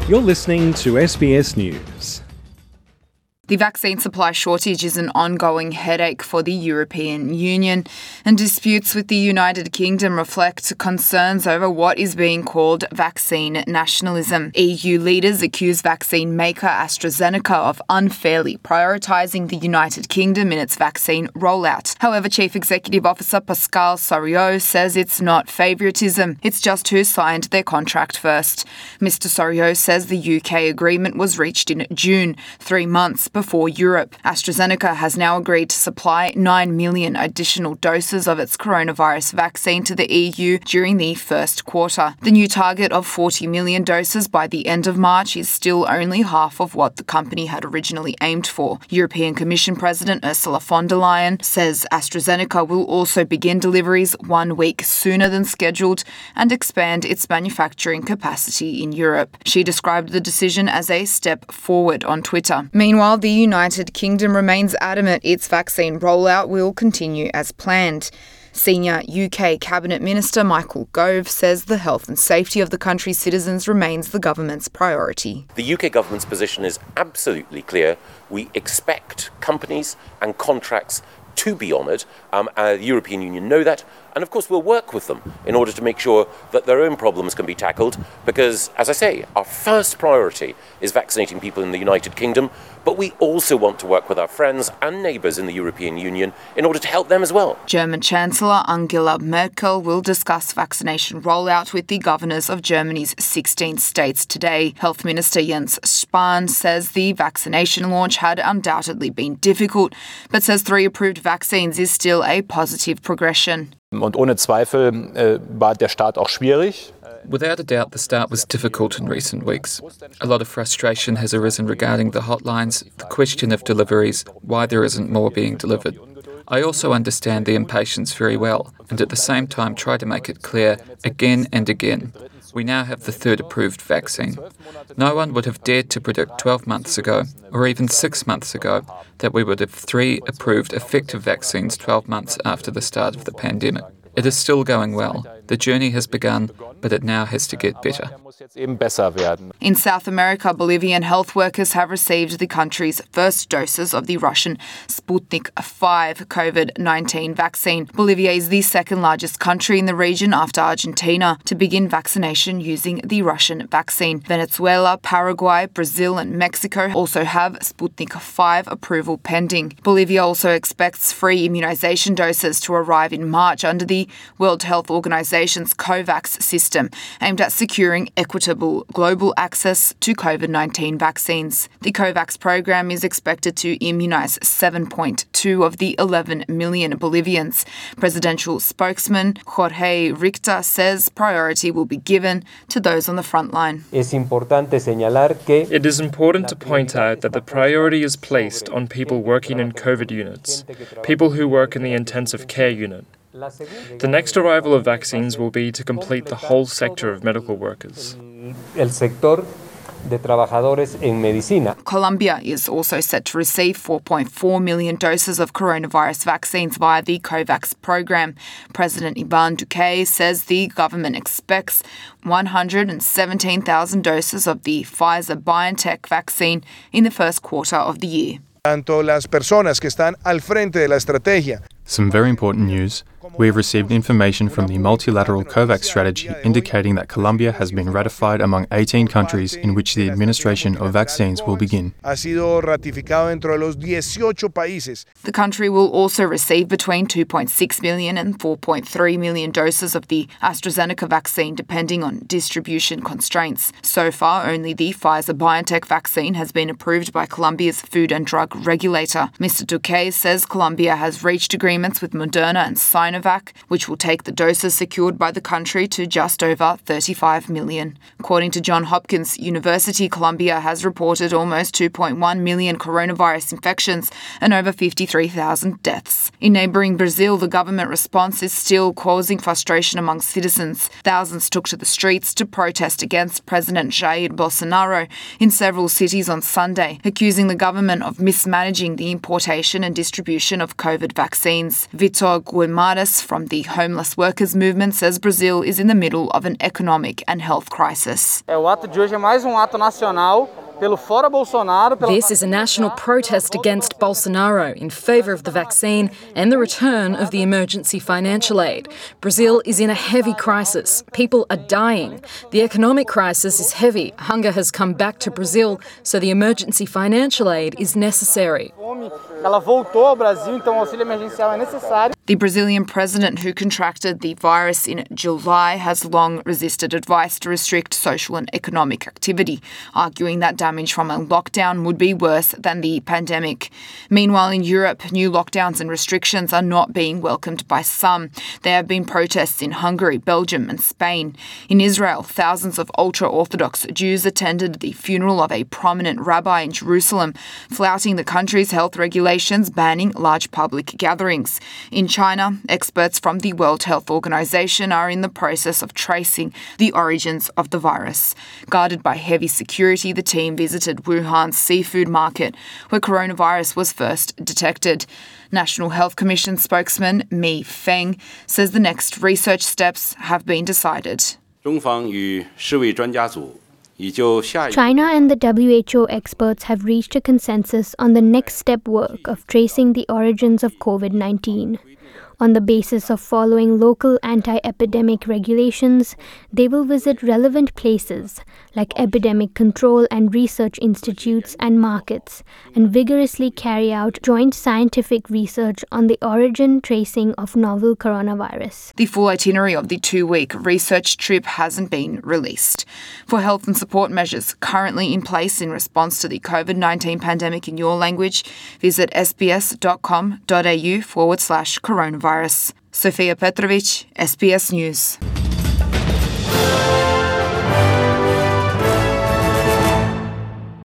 You're listening to SBS News. The vaccine supply shortage is an ongoing headache for the European Union, and disputes with the United Kingdom reflect concerns over what is being called vaccine nationalism. EU leaders accuse vaccine maker AstraZeneca of unfairly prioritising the United Kingdom in its vaccine rollout. However, Chief Executive Officer Pascal Soriot says it's not favouritism, it's just who signed their contract first. Mr Soriot says the UK agreement was reached in June, 3 months before Europe. AstraZeneca has now agreed to supply 9 million additional doses of its coronavirus vaccine to the EU during the first quarter. The new target of 40 million doses by the end of March is still only half of what the company had originally aimed for. European Commission President Ursula von der Leyen says AstraZeneca will also begin deliveries 1 week sooner than scheduled and expand its manufacturing capacity in Europe. She described the decision as a step forward on Twitter. Meanwhile, the United Kingdom remains adamant its vaccine rollout will continue as planned. Senior UK Cabinet Minister Michael Gove says the health and safety of the country's citizens remains the government's priority. The UK government's position is absolutely clear. We expect companies and contracts to be honoured. The European Union know that, and of course we'll work with them in order to make sure that their own problems can be tackled, because, as I say, our first priority is vaccinating people in the United Kingdom, but we also want to work with our friends and neighbours in the European Union in order to help them as well. German Chancellor Angela Merkel will discuss vaccination rollout with the governors of Germany's 16 states today. Health Minister Jens Spahn says the vaccination launch had undoubtedly been difficult, but says 3 approved vaccines is still a positive progression. Und ohne Zweifel war der Start auch schwierig. Without a doubt, the start was difficult in recent weeks. A lot of frustration has arisen regarding the hotlines, the question of deliveries, why there isn't more being delivered. I also understand the impatience very well, and at the same time try to make it clear again and again. We now have the 3rd approved vaccine. No one would have dared to predict 12 months ago, or even 6 months ago, that we would have 3 approved effective vaccines 12 months after the start of the pandemic. It is still going well. The journey has begun, but it now has to get better. In South America, Bolivian health workers have received the country's first doses of the Russian Sputnik V COVID-19 vaccine. Bolivia is the second largest country in the region after Argentina to begin vaccination using the Russian vaccine. Venezuela, Paraguay, Brazil and Mexico also have Sputnik V approval pending. Bolivia also expects free immunisation doses to arrive in March under the World Health Organization's COVAX system, aimed at securing equitable global access to COVID-19 vaccines. The COVAX program is expected to immunise 7.2 of the 11 million Bolivians. Presidential spokesman Jorge Richter says priority will be given to those on the front line. It is important to point out that the priority is placed on people working in COVID units, people who work in the intensive care unit. The next arrival of vaccines will be to complete the whole sector of medical workers. Colombia is also set to receive 4.4 million doses of coronavirus vaccines via the COVAX program. President Iván Duque says the government expects 117,000 doses of the Pfizer-BioNTech vaccine in the first quarter of the year. Some very important news. We have received information from the multilateral COVAX strategy indicating that Colombia has been ratified among 18 countries in which the administration of vaccines will begin. The country will also receive between 2.6 million and 4.3 million doses of the AstraZeneca vaccine, depending on distribution constraints. So far, only the Pfizer-BioNTech vaccine has been approved by Colombia's Food and Drug Regulator. Mr. Duque says Colombia has reached agreements with Moderna and Sinovac, which will take the doses secured by the country to just over 35 million. According to Johns Hopkins University, Colombia has reported almost 2.1 million coronavirus infections and over 53,000 deaths. In neighbouring Brazil, the government response is still causing frustration among citizens. Thousands took to the streets to protest against President Jair Bolsonaro in several cities on Sunday, accusing the government of mismanaging the importation and distribution of COVID vaccines. Vitor Guimaraes Tavares from the homeless workers movement says Brazil is in the middle of an economic and health crisis. This is a national protest against Bolsonaro in favour of the vaccine and the return of the emergency financial aid. Brazil is in a heavy crisis. People are dying. The economic crisis is heavy. Hunger has come back to Brazil, so the emergency financial aid is necessary. The Brazilian president, who contracted the virus in July, has long resisted advice to restrict social and economic activity, arguing that damage from a lockdown would be worse than the pandemic. Meanwhile, in Europe, new lockdowns and restrictions are not being welcomed by some. There have been protests in Hungary, Belgium and Spain. In Israel, thousands of ultra-Orthodox Jews attended the funeral of a prominent rabbi in Jerusalem, flouting the country's health regulations banning large public gatherings. In China, experts from the World Health Organization are in the process of tracing the origins of the virus. Guarded by heavy security, the team visited Wuhan's seafood market, where coronavirus was first detected. National Health Commission spokesman Mi Feng says the next research steps have been decided. China and the WHO experts have reached a consensus on the next step work of tracing the origins of COVID-19. On the basis of following local anti-epidemic regulations, they will visit relevant places like epidemic control and research institutes and markets, and vigorously carry out joint scientific research on the origin tracing of novel coronavirus. The full itinerary of the 2-week research trip hasn't been released. For health and support measures currently in place in response to the COVID-19 pandemic in your language, visit sbs.com.au/coronavirus. Sofia Petrovic, SBS News.